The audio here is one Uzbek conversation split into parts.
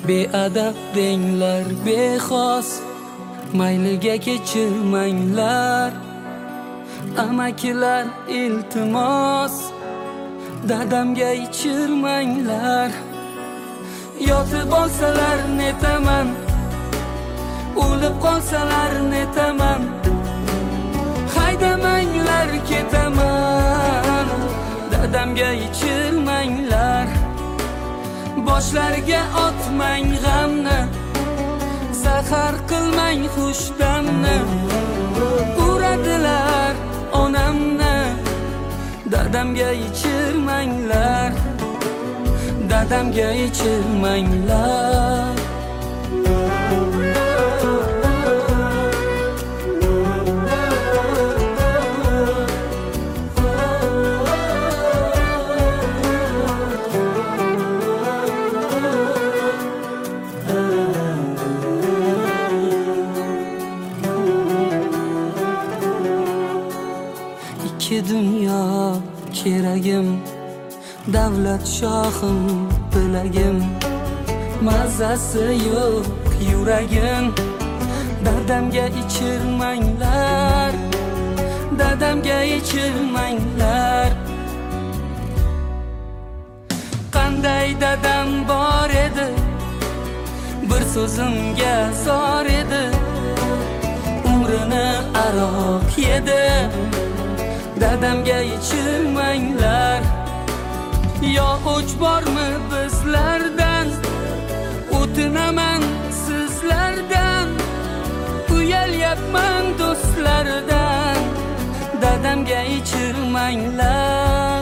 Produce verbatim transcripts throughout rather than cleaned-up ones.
Beadab denglar bexos, mayliga kechirmanglar. Amakilar iltimos, dadamga ichirmanglar. Yotib olsalar netaman, o'lib qolsalar netaman. Haydamanglar ketaman, dadamga ichirmanglar. Boshlarga otmang g'amni, zahar qilmang xushdamni. Uradilar onamni, dadamga ichirmanglar. Dadamga ichirmanglar. İki dünya keragim, davlat shohim bilagim. Mazasi yo'q yuragim, dadamga ichirmanglar. Dadamga ichirmanglar. Qanday dadam bor edi, bir so'zimga zor edi. Umrini aroq yedi, dadamga ichirmanglar. Yo o'ch bormi bizlardan, o'tinaman sizlardan. Uyalyapman do'stlardan, dadamga ichirmanglar.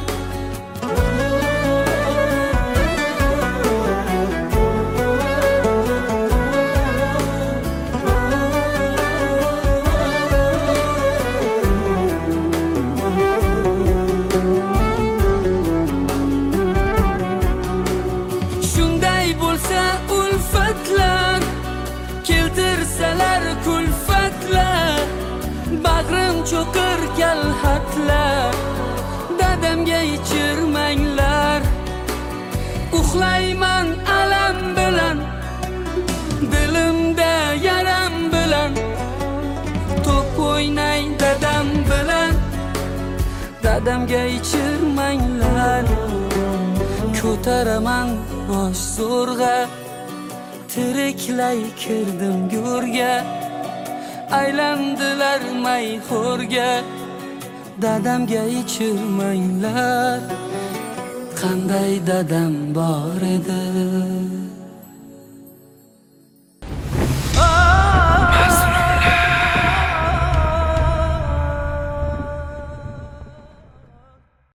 Ulfatlar keltirsalar kulfatlar, bag'rim cho'qir kalhatlar. Dadamga ichirmanglar. Uxlayman alam bilan, dilimda yaram bilan. To'p o'ynay dadam bilan, dadamga ichirmanglar. Ko'taraman bosh zo'rg'a, tiriklay kirdim go'rga. Aylandilar mayxo'rga, dadamga ichirmanglar. Qanday dadam bor edi.